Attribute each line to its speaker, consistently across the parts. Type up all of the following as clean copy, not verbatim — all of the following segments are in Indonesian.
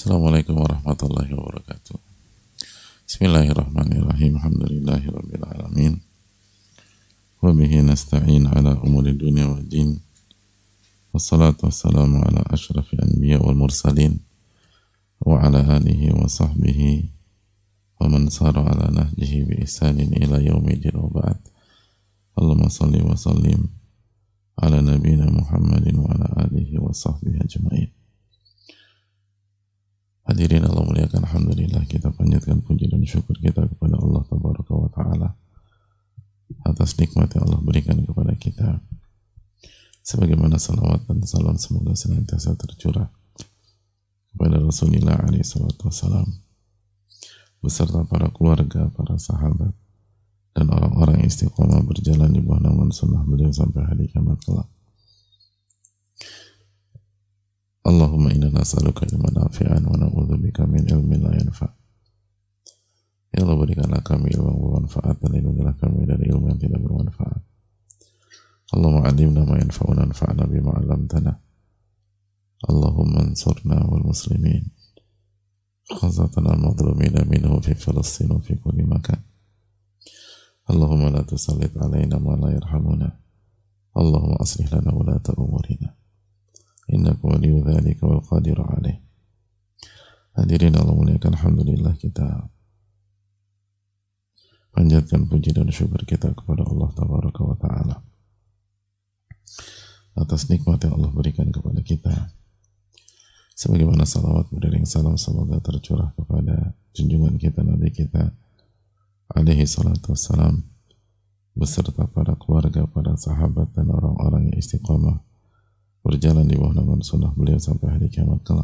Speaker 1: Assalamualaikum warahmatullahi wabarakatuh. Bismillahirrahmanirrahim. Alhamdulillahirabbil alamin. Wa bihi nasta'in ala umuri dunya waddin. Wassalatu wassalamu ala asyrafil anbiya wal mursalin wa ala alihi wa sahbihi wa man sara ala nahjihi bi ihsanin ila yaumil wa ba'd. Allahumma shalli wa sallim ala nabiyyina Muhammadin wa ala alihi wa sahbihi ajma'in. Hadirin Allah muliakan, alhamdulillah kita panjatkan puji dan syukur kita kepada Allah tabaraka wa ta'ala atas nikmat yang Allah berikan kepada kita, sebagaimana salawat dan salam semoga senantiasa tercurah kepada Rasulullah alaihi salatu wassalam beserta para keluarga, para sahabat dan orang-orang yang istiqomah berjalan di bawah naungan sunnah beliau sampai hari kiamat kelak. Allahumma inna nas'aluka ilman nafi'an wa na'udzubika min ilmin la yanfa'. Ya Allah, berikanlah kami ilmu yang bermanfaat dan lindungilah kami dari ilmu yang tidak bermanfaat. Allahumma 'allimna ma yanfa'una wanfa'na bima 'allamtana. Allahumma ansurna wal muslimin khasatan al-madhlumina minhu fi Filistin wa fi kulli makan. Allahumma la tusallit 'alaina ma la yarhamuna. Allahumma aslih lana ulata umurina. Innaka waliyyu dzalika wal qadiru alaih. Hadirin Allah muliakan, alhamdulillah kita panjatkan puji dan syukur kita kepada Allah tabaraka wa ta'ala atas nikmat yang Allah berikan kepada kita, sebagaimana salawat beriring salam semoga tercurah kepada junjungan kita Nabi kita alaihi salatu wassalam beserta para keluarga, para sahabat dan orang-orang yang istiqamah berjalan di bawah naungan sunnah beliau sampai hari kiamat kelak.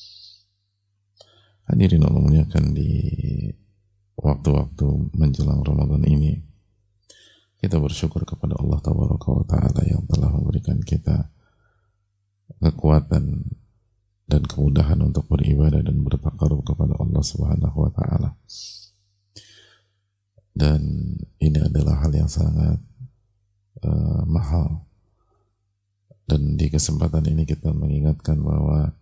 Speaker 1: Hadirin Allah muliakan, di waktu-waktu menjelang Ramadan ini kita bersyukur kepada Allah tabaraka wa ta'ala yang telah memberikan kita kekuatan dan kemudahan untuk beribadah dan bertakarub kepada Allah subhanahu wa ta'ala. Dan ini adalah hal yang sangat mahal. Dan di kesempatan ini kita mengingatkan bahwa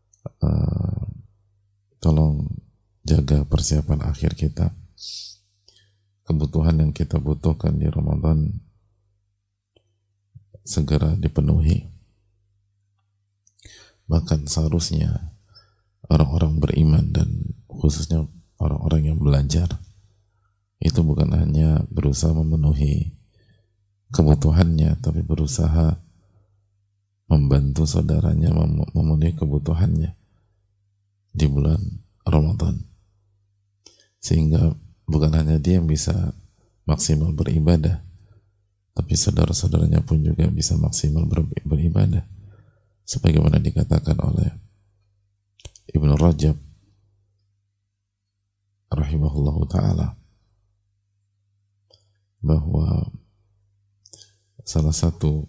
Speaker 1: tolong jaga persiapan akhir kita. Kebutuhan yang kita butuhkan di Ramadan segera dipenuhi. Bahkan seharusnya orang-orang beriman dan khususnya orang-orang yang belajar itu bukan hanya berusaha memenuhi kebutuhannya, tapi berusaha membantu saudaranya memenuhi kebutuhannya di bulan Ramadan, sehingga bukan hanya dia yang bisa maksimal beribadah, tapi saudara-saudaranya pun juga bisa maksimal beribadah, sebagaimana dikatakan oleh Ibnu Rajab rahimahullahu ta'ala bahwa salah satu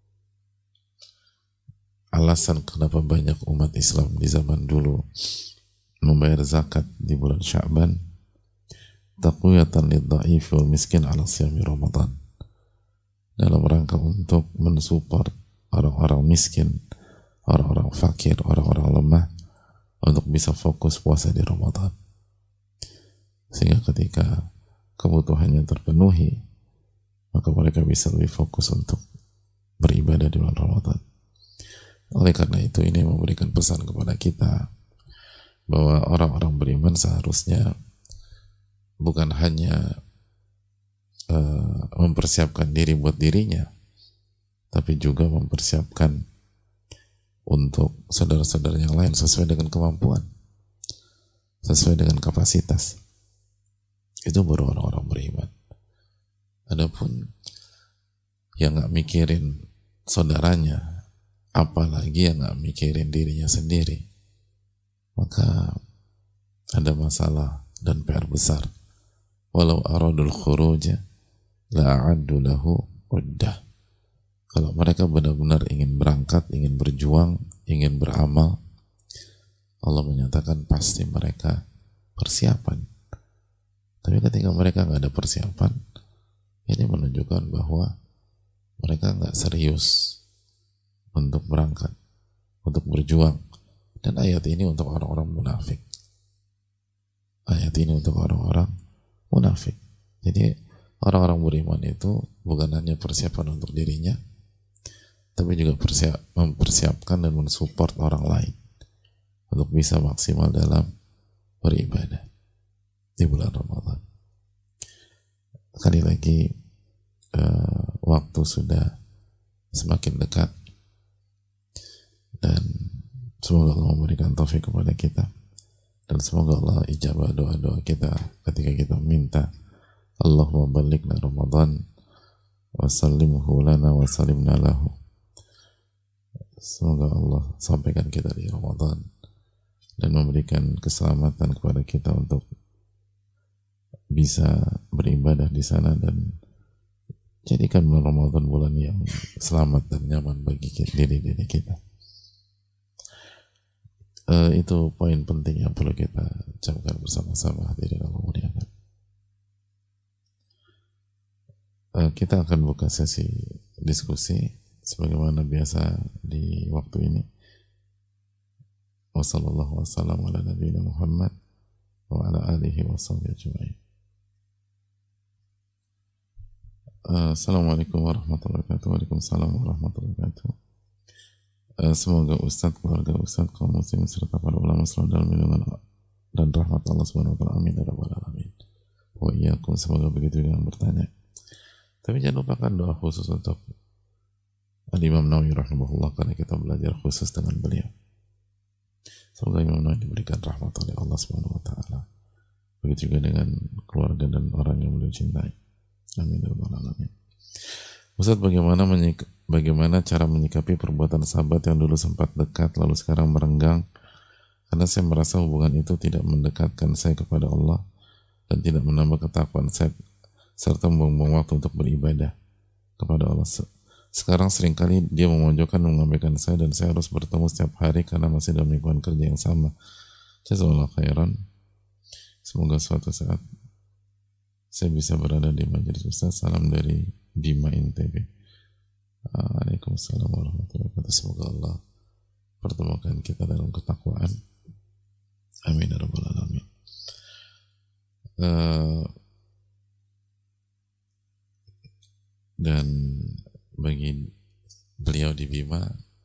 Speaker 1: alasan kenapa banyak umat Islam di zaman dulu membayar zakat di bulan Sya'ban taqwiyatan lidh-dha'if wal miskin ala siyami Ramadan, dalam rangka untuk mensupport orang-orang miskin, orang-orang fakir, orang-orang lemah untuk bisa fokus puasa di Ramadan, sehingga ketika kebutuhannya terpenuhi maka mereka bisa lebih fokus untuk beribadah di bulan Ramadan. Oleh karena itu, ini memberikan pesan kepada kita bahwa orang-orang beriman seharusnya bukan hanya mempersiapkan diri buat dirinya, tapi juga mempersiapkan untuk saudara-saudara yang lain sesuai dengan kemampuan, sesuai dengan kapasitas. Itu baru orang-orang beriman. Adapun yang gak mikirin saudaranya, apalagi yang gak mikirin dirinya sendiri, maka ada masalah dan PR besar. Walau aradul khuruja la'addu lahu uddah. Kalau mereka benar-benar ingin berangkat, ingin berjuang, ingin beramal, Allah menyatakan pasti mereka persiapan. Tapi ketika mereka gak ada persiapan, ini menunjukkan bahwa mereka gak serius untuk berangkat, untuk berjuang, Dan ayat ini untuk orang-orang munafik. Ayat ini untuk orang-orang munafik. Jadi orang-orang beriman itu bukan hanya persiapan untuk dirinya, tapi juga mempersiapkan dan mensupport orang lain untuk bisa maksimal dalam beribadah di bulan Ramadan. Sekali lagi, waktu sudah semakin dekat dan semoga Allah memberikan taufik kepada kita, dan semoga Allah ijabah doa-doa kita ketika kita minta Allahumma balighna Ramadan wa sallimhu lana wa sallimna lahu. Semoga Allah sampaikan kita di Ramadan dan memberikan keselamatan kepada kita untuk bisa beribadah di sana, dan jadikan bulan Ramadan bulan yang selamat dan nyaman bagi diri kita. Itu poin penting yang perlu kita camkan bersama-sama, hadirin Allah muliakan. Kita akan buka sesi diskusi sebagaimana biasa di waktu ini. Wassallallahu wasallam ala nabiyina Muhammad wa ala alihi wa sahbihi ajma'in. Assalamualaikum warahmatullahi wabarakatuh. Waalaikumsalam warahmatullahi wabarakatuh. Semoga Ustadz, keluarga Ustadz, kaum muslimin serta para ulama selalu dalam lindungan dan rahmat Allah Subhanahu wa taala. Amin ya rabbal alamin. Wa iyyakum, semoga begitu yang bertanya. Tapi jangan lupakan doa khusus untuk Al-Imam Nawawi rahimahullah, karena kita belajar khusus dengan beliau. Semoga Imam Nawawi diberikan rahmat oleh Allah Subhanahu wa taala. Begitu juga dengan keluarga dan orang yang beliau cintai. Amin ya rabbal alamin. Ustaz, bagaimana cara menyikapi perbuatan sahabat yang dulu sempat dekat lalu sekarang merenggang, karena saya merasa hubungan itu tidak mendekatkan saya kepada Allah dan tidak menambah ketakwaan saya, serta membuang waktu untuk beribadah kepada Allah. Sekarang seringkali dia memojokkan dan mengabaikan saya, dan saya harus bertemu setiap hari karena masih dalam lingkungan kerja yang sama. Jazakallahu khairan. Semoga suatu saat saya bisa berada di majelis Ustaz. Salam dari Bima NTB. Waalaikumsalam warahmatullahi wabarakatuh. Semoga Allah pertemukan kita dalam ketakwaan. Amin ya rabbal alamin. Dan bagi beliau di Bima,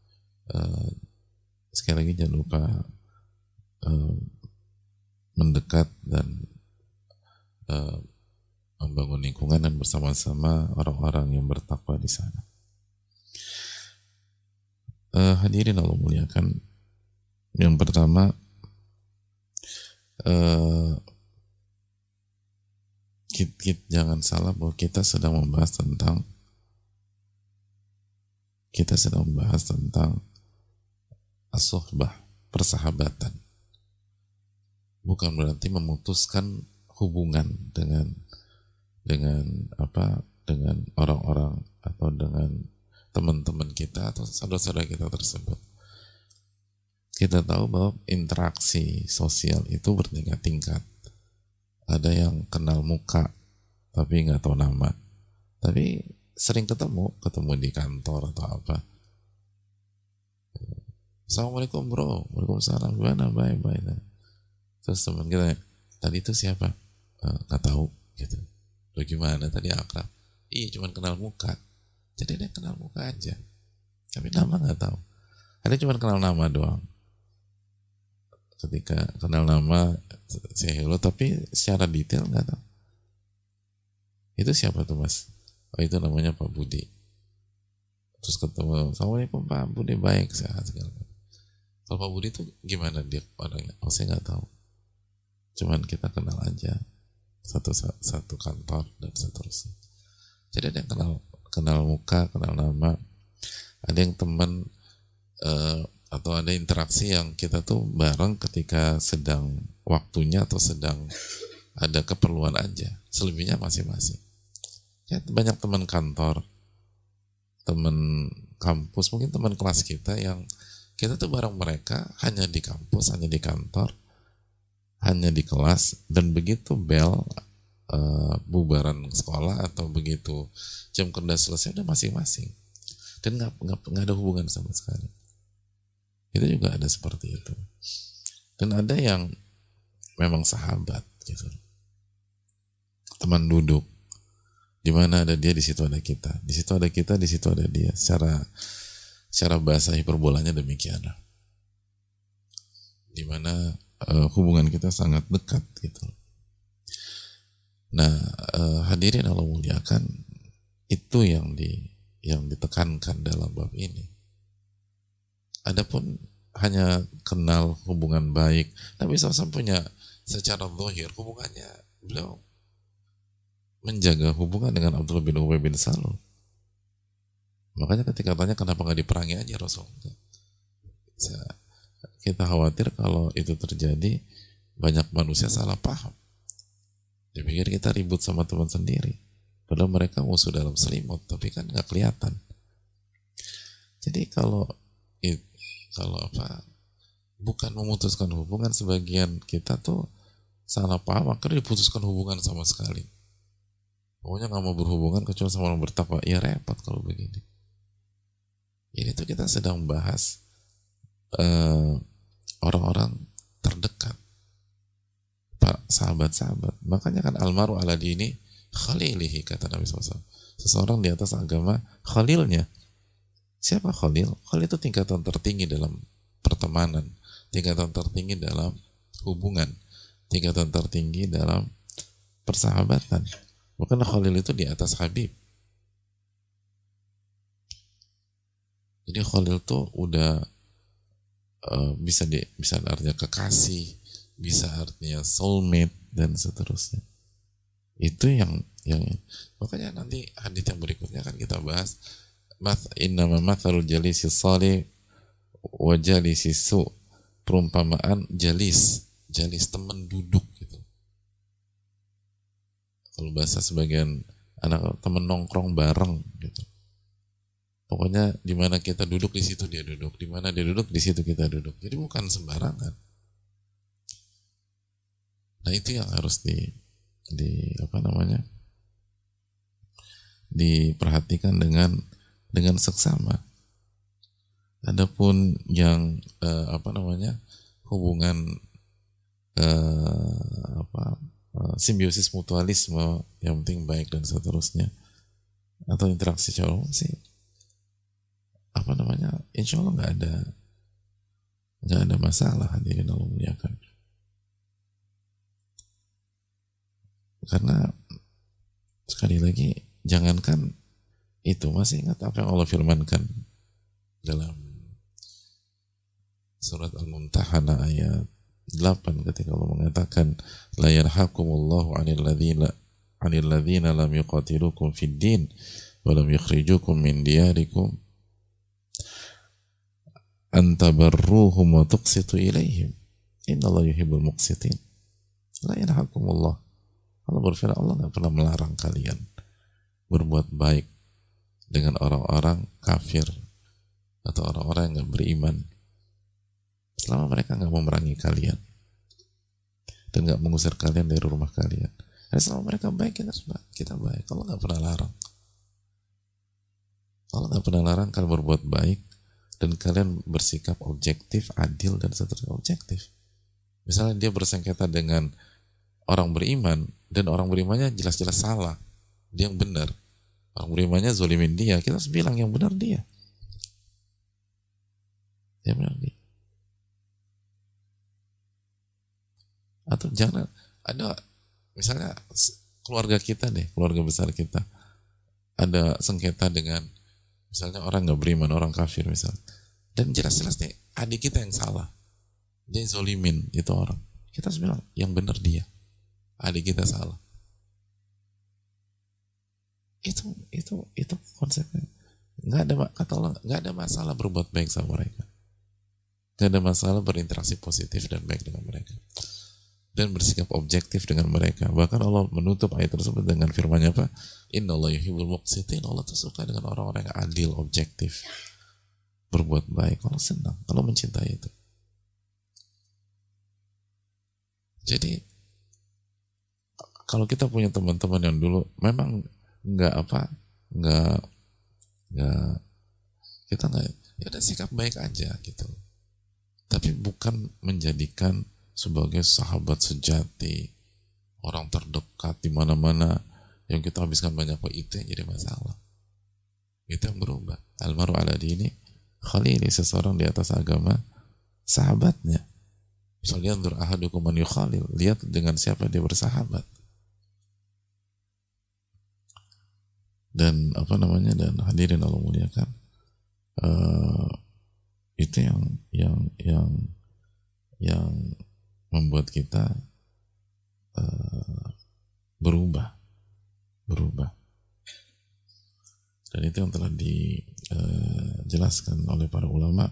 Speaker 1: sekali lagi jangan lupa mendekat dan membangun lingkungan dan bersama-sama orang-orang yang bertakwa di sana. Hadirin Allah muliakan, yang pertama, jangan salah bahwa kita sedang membahas tentang as-suhbah, persahabatan. Bukan berarti memutuskan hubungan dengan orang-orang atau dengan teman-teman kita atau saudara-saudara kita tersebut. Kita tahu bahwa interaksi sosial itu bertingkat-tingkat. Ada yang kenal muka tapi nggak tahu nama, tapi sering ketemu di kantor atau apa. Assalamualaikum bro, waalaikumsalam, gimana, baik. Terus teman kita, tadi itu siapa? Nggak tahu gitu. Lo gimana tadi, akrab? Iya, cuman kenal muka. Jadi dia kenal muka aja, tapi nama nggak tahu. Ada cuman kenal nama doang. Ketika kenal nama, say hello, tapi secara detail nggak tahu. Itu siapa tuh mas? Oh, itu namanya Pak Budi. Terus ketemu, Assalamualaikum Pak Budi, baik, sehat segala macam. Kalau Pak Budi itu gimana dia orangnya? Oh, saya nggak tahu. Cuman kita kenal aja, satu kantor dan seterusnya. Jadi ada yang kenal muka, kenal nama, ada yang teman, atau ada interaksi yang kita tuh bareng ketika sedang waktunya atau sedang ada keperluan aja. Selebihnya masing-masing. Ya, banyak teman kantor, teman kampus, mungkin teman kelas kita yang kita tuh bareng mereka hanya di kampus, hanya di kantor, hanya di kelas, dan begitu bel bubaran sekolah atau begitu jam kerja selesai udah masing-masing, dan nggak ada hubungan sama sekali. Itu juga ada seperti itu. Dan ada yang memang sahabat gitu, teman duduk, di mana ada dia di situ ada kita, di situ ada kita, di situ ada dia. Secara bahasa hiperbolanya demikian, di mana hubungan kita sangat dekat gitu. Nah, hadirin Allah muliakan, itu yang ditekankan dalam bab ini. Adapun hanya kenal hubungan baik, Nabi SAW punya secara zahir hubungannya, beliau menjaga hubungan dengan Abdullah bin Ubay bin Salul. Makanya ketika tanya kenapa nggak diperangi aja Rasul, kita khawatir kalau itu terjadi banyak manusia salah paham. Dipikir kita ribut sama teman sendiri, padahal mereka musuh dalam selimut, tapi kan nggak kelihatan. Jadi kalau bukan memutuskan hubungan, sebagian kita tuh salah paham, akhirnya diputuskan hubungan sama sekali. Pokoknya nggak mau berhubungan kecuali sama orang bertakwa. Ya repot kalau begini. Ini tuh kita sedang bahas orang-orang terdekat, sahabat-sahabat. Makanya kan almaru ala dini khalilihi, kata Nabi SAW. Seseorang di atas agama khalilnya. Siapa khalil? Khalil itu tingkatan tertinggi dalam pertemanan, tingkatan tertinggi dalam hubungan, tingkatan tertinggi dalam persahabatan. Bukan khalil itu di atas habib. Jadi khalil tuh udah bisa artinya kekasih, bisa artinya soulmate dan seterusnya. Itu yang makanya nanti hadits yang berikutnya akan kita bahas. Innama mathalul jalisi salih wa jalisi su, perumpamaan jalis teman duduk gitu. Kalau bahasa sebagian anak, teman nongkrong bareng gitu. Pokoknya di mana kita duduk di situ dia duduk, di mana dia duduk di situ kita duduk. Jadi bukan sembarangan. Nah itu yang harus diperhatikan dengan seksama. Adapun yang hubungan simbiosis mutualisme, yang penting baik dan seterusnya, atau interaksi secara umum sih insya Allah nggak ada masalah, hadirin Allah muliakan. Karena sekali lagi, jangankan itu, masih ingat apa yang Allah firmankan dalam surat Al-Mumtahanah ayat 8 ketika Allah mengatakan la yarhakumullahu 'anil ladzina lam yuqatilukum fid din wa lam yukhrijukum min diyarikum an tabarruhum wa tuqsitu ilaihim innallaha yuhibbul muqsitin. La yarhakumullah, Allah berfirman, Allah nggak pernah melarang kalian berbuat baik dengan orang-orang kafir atau orang-orang yang nggak beriman selama mereka nggak memerangi kalian dan nggak mengusir kalian dari rumah kalian. Dan selama mereka baik, kita baik. Allah nggak pernah larang. Allah nggak pernah larang kalian berbuat baik dan kalian bersikap objektif, adil dan seterusnya. Objektif. Misalnya dia bersengketa dengan orang beriman dan orang berimannya jelas-jelas salah, dia yang benar. Orang berimannya zolimin dia, kita harus bilang yang benar dia. Yang benar dia. Atau jangan ada, misalnya keluarga kita deh, keluarga besar kita, ada sengketa dengan misalnya orang nggak beriman, orang kafir misalnya, dan jelas-jelas nih adik kita yang salah, dia zolimin itu orang, kita harus bilang yang benar dia, adik kita salah. Itu konsepnya. Nggak ada, kata Allah, nggak ada masalah berbuat baik sama mereka, nggak ada masalah berinteraksi positif dan baik dengan mereka dan bersikap objektif dengan mereka. Bahkan Allah menutup ayat tersebut dengan firman-Nya apa? Innallaha yuhibbul muqsitin. Allah tuh suka dengan orang-orang yang adil, objektif, berbuat baik. Allah senang, Allah mencintai itu. Jadi kalau kita punya teman-teman yang dulu memang kita nggak, ya udah sikap baik aja gitu. tapi bukan menjadikan sebagai sahabat sejati, orang terdekat di mana-mana yang kita habiskan banyak waktu. Itu yang jadi masalah. Itu yang berubah. Almaru ala dini khalili, seseorang di atas agama sahabatnya. Falyanzur ahadukum man yukhalil, lihat dengan siapa dia bersahabat. Dan dan hadirin Allah muliakan, itu yang membuat kita berubah. Dan itu yang telah dijelaskan oleh para ulama.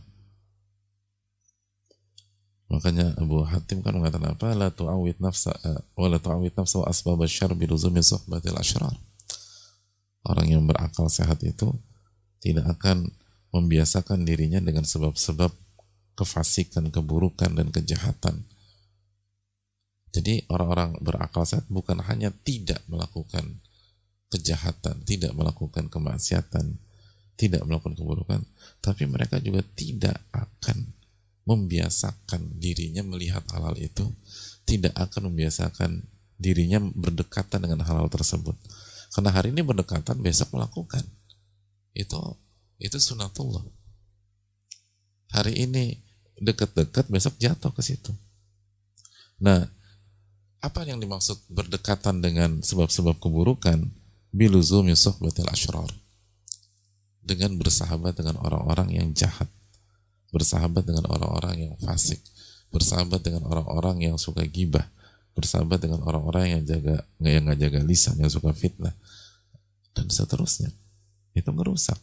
Speaker 1: Makanya Abu Hatim kan mengatakan apa? La tu'awid nafsa wa asbab asyarr bi luzumi suhbatil asyrar. Orang yang berakal sehat itu tidak akan membiasakan dirinya dengan sebab-sebab kefasikan, keburukan, dan kejahatan. Jadi orang-orang berakal sehat bukan hanya tidak melakukan kejahatan, tidak melakukan kemaksiatan, tidak melakukan keburukan, tapi mereka juga tidak akan membiasakan dirinya melihat halal itu, tidak akan membiasakan dirinya berdekatan dengan halal tersebut. Karena hari ini berdekatan, besok melakukan. Itu sunatullah. Hari ini dekat-dekat, besok jatuh ke situ. Nah, apa yang dimaksud berdekatan dengan sebab-sebab keburukan? Biluzumi suhbatil asyrar. Dengan bersahabat dengan orang-orang yang jahat, bersahabat dengan orang-orang yang fasik, bersahabat dengan orang-orang yang suka gibah, bersahabat dengan orang-orang yang nggak jaga lisan, yang suka fitnah, dan seterusnya. Itu merusak.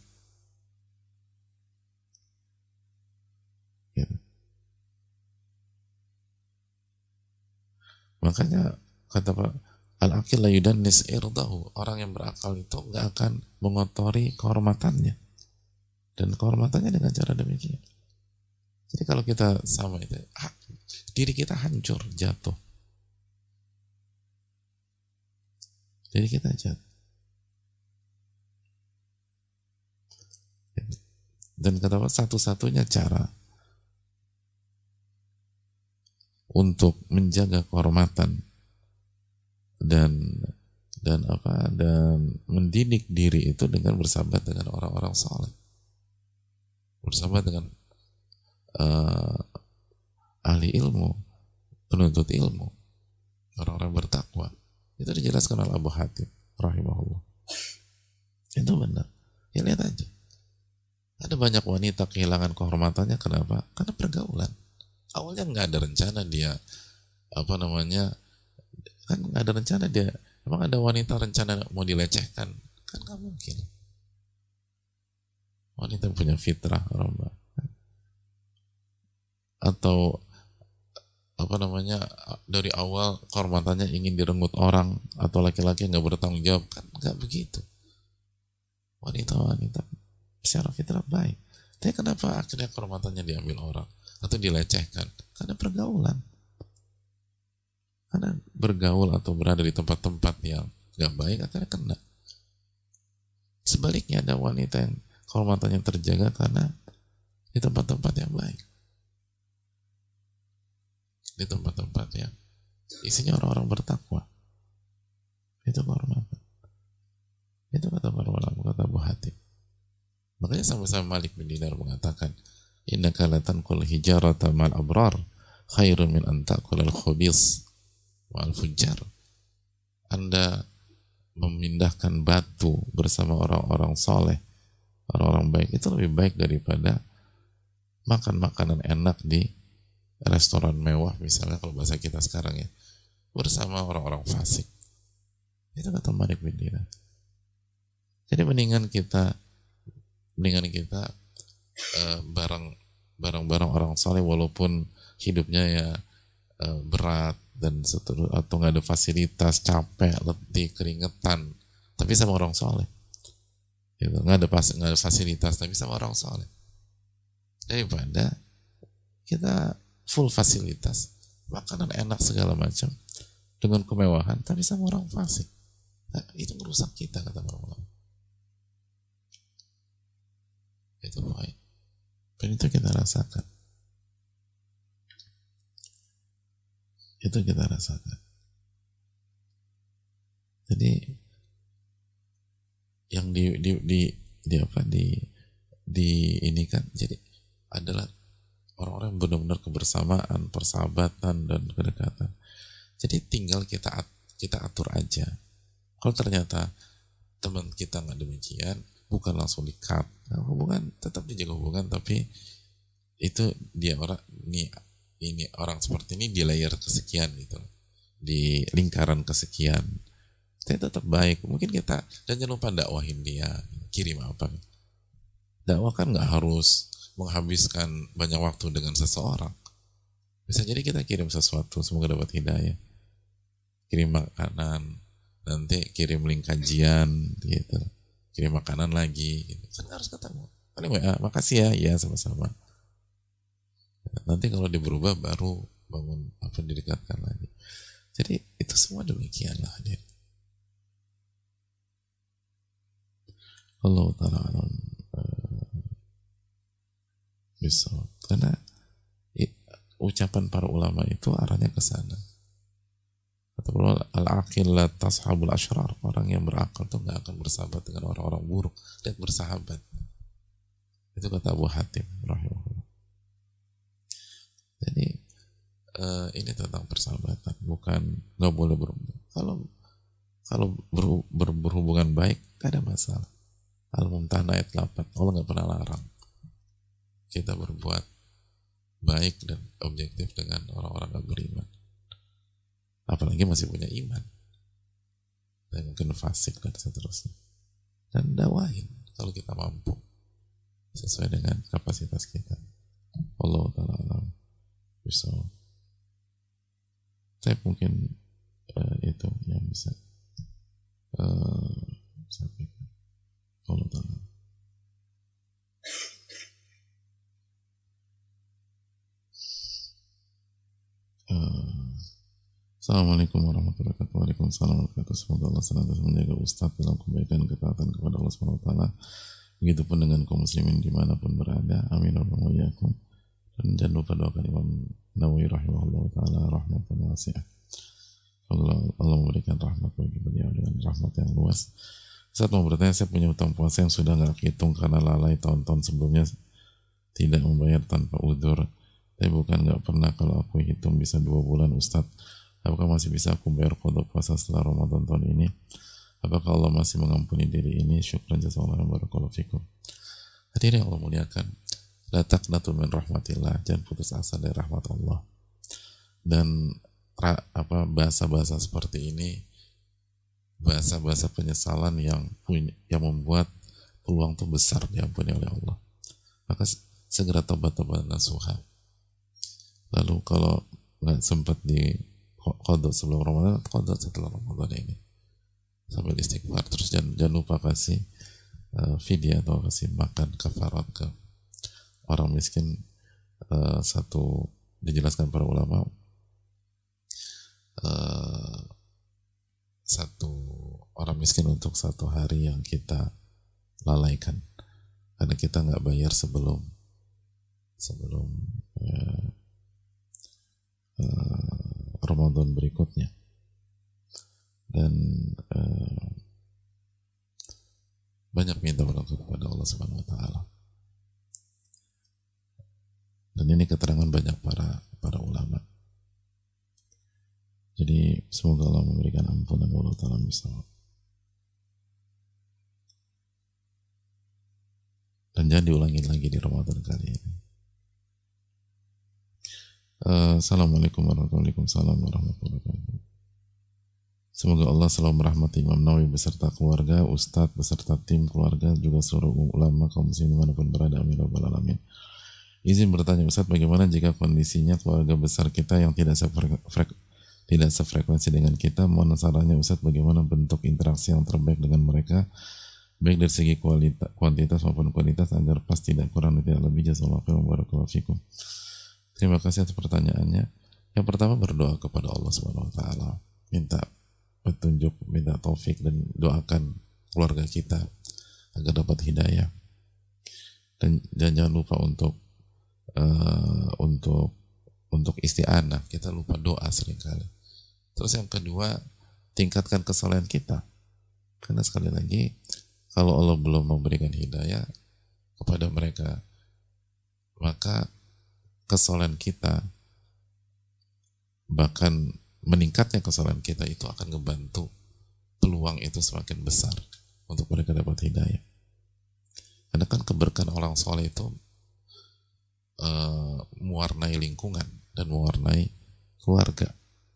Speaker 1: Gitu. Makanya kata Pak al-aqil la yudannis irdahu, orang yang berakal itu nggak akan mengotori kehormatannya, dan kehormatannya dengan cara demikian. Jadi kalau kita sama itu, diri kita hancur, jatuh. Jadi kita jatuh. Dan kata Pak, satu-satunya cara untuk menjaga kehormatan dan mendidik diri itu dengan bersahabat dengan orang-orang saleh, bersahabat dengan ahli ilmu, penuntut ilmu, orang-orang bertakwa. Itu dijelaskan oleh Abu Hatim rahimahullah. Itu benar. Ya lihat aja. Ada banyak wanita kehilangan kehormatannya. Kenapa? Karena pergaulan. Awalnya nggak ada rencana dia kan nggak ada rencana dia. Emang ada wanita rencana mau dilecehkan? Kan nggak mungkin. Wanita punya fitrah orang, atau dari awal kehormatannya ingin direnggut orang, atau laki-laki nggak bertanggung jawab, kan nggak begitu. Wanita secara fitrah baik, tapi kenapa akhirnya kehormatannya diambil orang atau dilecehkan? Karena pergaulan, karena bergaul atau berada di tempat-tempat yang nggak baik akhirnya kena. Sebaliknya ada wanita yang kehormatannya terjaga karena di tempat-tempat yang baik, di tempat-tempat yang isinya orang-orang bertakwa. Itu kehormatan. Itu kata para ulama, kata Abu Hatim. Makanya sama-sama Malik bin Dinar mengatakan, innaka la tanqul hijarata mal abrar khairun min an ta'kul al khubis wal fujjar. Anda memindahkan batu bersama orang-orang soleh, orang-orang baik, itu lebih baik daripada makan makanan enak di restoran mewah, misalnya kalau bahasa kita sekarang ya, bersama orang-orang fasik. Itu kata Malik bin Dinar. Jadi mendingan kita bareng-bareng orang soleh, walaupun hidupnya ya berat dan seterusnya, atau nggak ada fasilitas, capek, letih, keringetan, tapi sama orang soleh. Gitu. Nggak ada fasilitas, tapi sama orang soleh. Daripada kita full fasilitas, makanan enak segala macam, dengan kemewahan, tapi sama orang fasik. Nah, itu merusak kita, kata para ulama. Itu poin. Dan itu kita rasakan. Itu kita rasakan. Jadi yang di apa di ini kan jadi adalah orang-orang yang benar-benar kebersamaan, persahabatan dan kedekatan. Jadi tinggal kita atur aja. Kalau ternyata teman kita nggak demikian, bukan langsung di-cut. Nah, hubungan tetap dijaga hubungan, tapi itu dia orang ini orang seperti ini di layer kesekian gitu, di lingkaran kesekian. Saya tetap baik. Mungkin kita dan jangan lupa dakwahin dia, kirim apa. Dakwah kan nggak harus menghabiskan banyak waktu dengan seseorang. Bisa jadi kita kirim sesuatu, semoga dapat hidayah. Kirim makanan, nanti kirim link kajian, gitu. Kirim makanan lagi, gitu. Kan harus ketemu. Paling WA, makasih ya, ya sama-sama. Nanti kalau dia berubah baru bangun apa didekatkan lagi. Jadi itu semua demikianlah dia. Allah Ta'ala alam bisa. Karena ucapan para ulama itu arahnya ke sana. Kata ulama, al-aqil la tashabul ashrar. Orang yang berakal itu nggak akan bersahabat dengan orang-orang buruk dan bersahabat. Itu kata Abu Hatim rahimahullah. Jadi ini tentang persahabatan, bukan nggak boleh berhubungan. Kalau berhubungan baik gak ada masalah. Al-Mumtahanah ayat 8, Allah nggak pernah larang kita berbuat baik dan objektif dengan orang-orang gak beriman, apalagi masih punya iman dan mungkin fasik dan seterusnya. Dan dakwahin kalau kita mampu sesuai dengan kapasitas kita. Allah Ta'ala alam bisa. Saya mungkin itu yang bisa sampaikan. Allah Ta'ala. Assalamualaikum warahmatullahi wabarakatuh. Waalaikumsalam warahmatullahi wabarakatuh. Semoga Allah senantiasa menjaga Ustadz dalam kebaikan ketaatan kepada Allah Subhanahu wa taala. Begitupun dengan kaum muslimin dimanapun berada. Amin wa iyyakum. Dan jangan lupa doakan Imam Nawawi rahimahullah taala rahmatan wasi'ah. Allah memberikan rahmat bagi beliau dengan rahmat yang luas. Saat mau bertanya, saya punya utang puasa yang sudah nggak hitung karena lalai tahun-tahun sebelumnya tidak membayar tanpa udzur. Tapi bukan nggak pernah, kalau aku hitung bisa 2 bulan Ustadz. Apakah masih bisa aku bayar qada puasa setelah Ramadan tahun ini? Apakah Allah masih mengampuni diri ini? Syukran jazakallahu barakallahu fikum. Hadirin Allah muliakan, la taqnatu min rahmatillah, jangan putus asa dari rahmat Allah. Dan bahasa-bahasa seperti ini, bahasa-bahasa penyesalan yang membuat peluang itu besar diampuni oleh Allah. Maka segera tobat nasuha. Lalu kalau nggak sempat di qada sebelum Ramadan, qada setelah Ramadan ini sambil istighfar. Terus jangan lupa kasih fidyah atau kasih makan kafarat ke orang miskin. Satu dijelaskan para ulama, satu orang miskin untuk 1 hari yang kita lalaikan karena kita nggak bayar sebelum Ramadan berikutnya. Dan banyak minta kepada Allah Subhanahu wa taala. Dan ini keterangan banyak para ulama. Jadi semoga Allah memberikan ampunan Allah Ta'ala bisa. Dan jangan diulangi lagi di Ramadan kali ini. Assalamualaikum warahmatullahi wabarakatuh. Semoga Allah selalu merahmati Imam Nawawi beserta keluarga, Ustadz beserta tim keluarga, juga seluruh ulama kaum muslimin dimanapun berada. Amin rabbal alamin. Izin bertanya Ustadz, bagaimana jika kondisinya keluarga besar kita yang tidak sefrekuensi dengan kita? Mohon sarannya Ustadz, bagaimana bentuk interaksi yang terbaik dengan mereka, baik dari segi kuantitas maupun kualitas, agar pas tidak kurang dan tidak lebih. Jazakallahu barakallahu fikum. Terima kasih atas pertanyaannya. Yang pertama, berdoa kepada Allah Subhanahu wa taala, minta petunjuk, minta taufik, dan doakan keluarga kita agar dapat hidayah. Dan jangan lupa untuk untuk isti'anah, kita lupa doa seringkali. Terus yang kedua, tingkatkan kesalehan kita. Karena sekali lagi, kalau Allah belum memberikan hidayah kepada mereka, maka kesalehan kita, bahkan meningkatnya kesalehan kita itu akan ngebantu peluang itu semakin besar untuk mereka dapat hidayah. Karena kan keberkahan orang soleh itu mewarnai lingkungan dan mewarnai keluarga.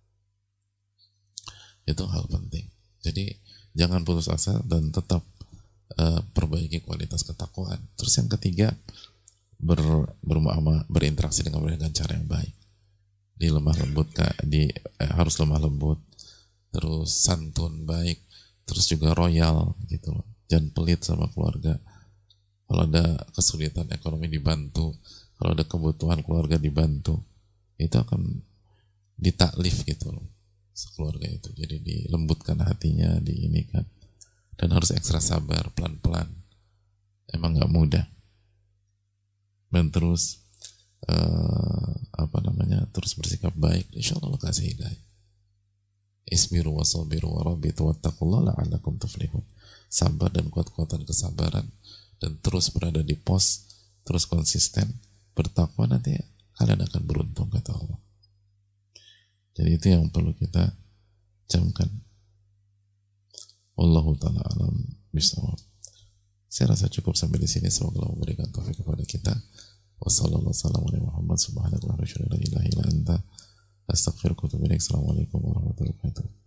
Speaker 1: Itu hal penting. Jadi jangan putus asa dan tetap perbaiki kualitas ketakwaan. Terus yang ketiga, berinteraksi dengan mereka dengan cara yang baik. Harus lemah lembut, terus santun baik, terus juga royal gitu loh. Jangan pelit sama keluarga. Kalau ada kesulitan ekonomi dibantu, kalau ada kebutuhan keluarga dibantu, itu akan ditaklif gitu loh sekeluarga itu. Jadi dilembutkan hatinya, diinikan, dan harus ekstra sabar, pelan-pelan. Emang nggak mudah. Dan terus terus bersikap baik, insya Allah kasih hidayah. Isbiru wa sabiru wa rabitu wattaqullaha la'allakum tuflihun. Sabar dan kuat-kuatan kesabaran, dan terus berada di pos, terus konsisten bertakwa, nanti kalian akan beruntung, kata Allah. Jadi itu yang perlu kita camkan. Wallahu ta'ala alam bisawab. Saya rasa cukup sampai di sini. Semoga Allah memberikan taufik kepada kita. Wassalamualaikum warahmatullahi wabarakatuh. Assalamualaikum warahmatullahi wabarakatuh.